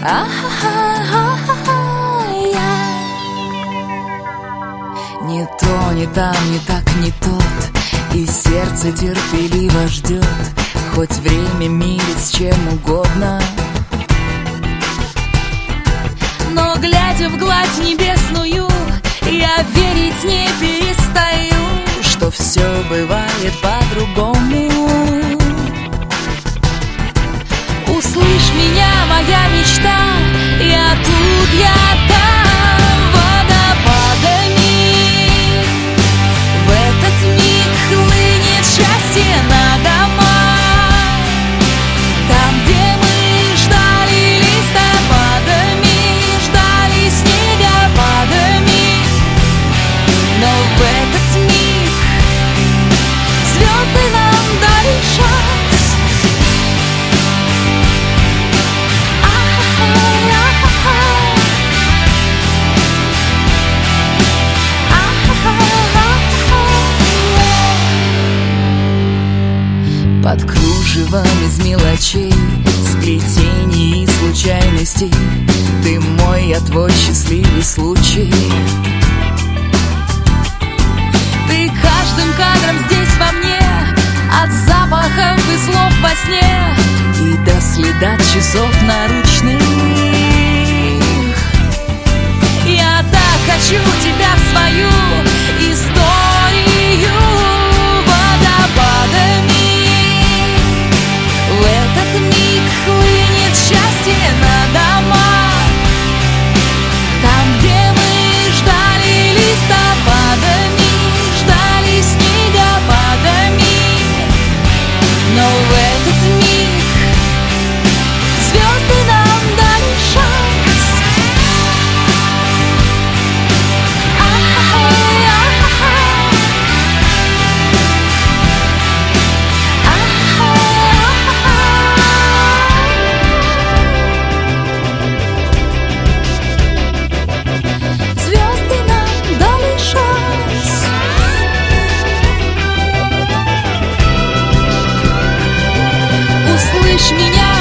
Не то, не там, не так, не тот, и сердце терпеливо ждет, хоть время мирит с чем угодно. Но, глядя в гладь небесную, я верить не перестаю, что все бывает по-другому. Услышь меня, моя мечта, я тут, я там, водопадами. В этот миг хлынет счастье на дома. Там, где мы ждали листопадами, ждали снегопадами. Но в этот миг звезды нам дали шанс. Под кружевом из мелочей, сплетений и случайностей, ты мой, я твой счастливый случай. Ты каждым кадром здесь во мне, от запахов и слов во сне, и до следа часов наручных. Я так хочу тебя в свою историю водопадами. В этот миг хлынет счастье на дома. Там, где мы ждали листопадами, ждали снегопадами. Но в этот миг звезды нам дали шанс. Звезды нам дали шанс. Услышь меня,